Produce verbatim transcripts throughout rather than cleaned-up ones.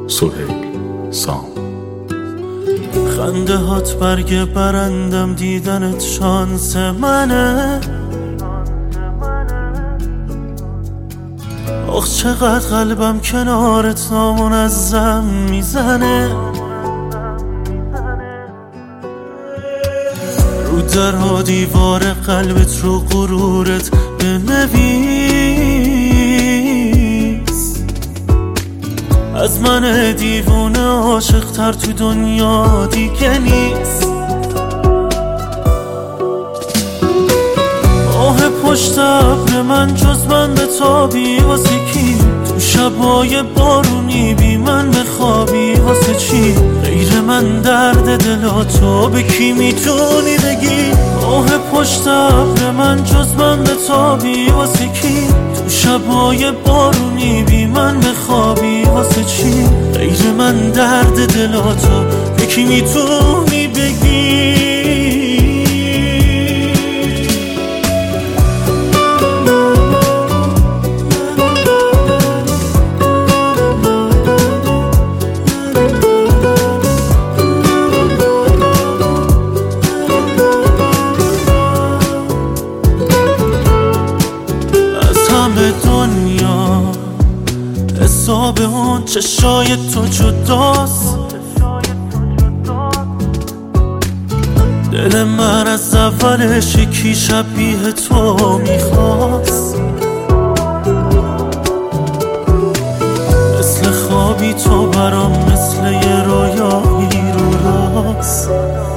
سهیل سام. خنده هات برگ برندم، دیدنت شانس منه. آخ چقدر قلبم کنارت نامنظم میزنه. رو در و دیوار قلبت رو غرورت بنویس، از من دیوونه عاشق تر تو دنیا دیگه نیست. آه پشت ابر من جز من به تابی واسه کی؟ تو شبای بارونی بی من بخوابی واسه چی؟ غیر من درد دلاتو به کی میتونی بگی؟ آه پشت ابر من جز من به تابی واسه کی؟ تو شبای بارونی بی من بخوابی واسه چی؟ غیر من درد دلاتو به کی میتونی بگی؟ دنیا حساب اون چشای تو جداست. دل من از اولش یکی شبیه تو میخواست، مثل خوابی تو برام، مثل یه رویایی رو راست.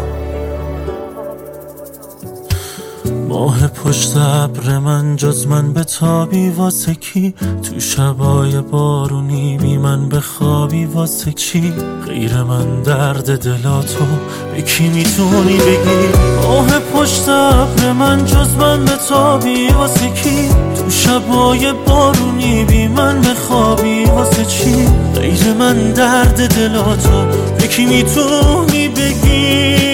ماه پشت ابر من جز من به تابی واسه کی؟ تو شبای بارونی بی من بخوابی واسه چی؟ غیر من درد دلاتو به کی میتونی بگی؟ ماه پشت ابر من جز من به تابی واسه کی؟ تو شبای بارونی بی من بخوابی واسه چی؟ غیر من درد دلاتو به کی میتونی بگی؟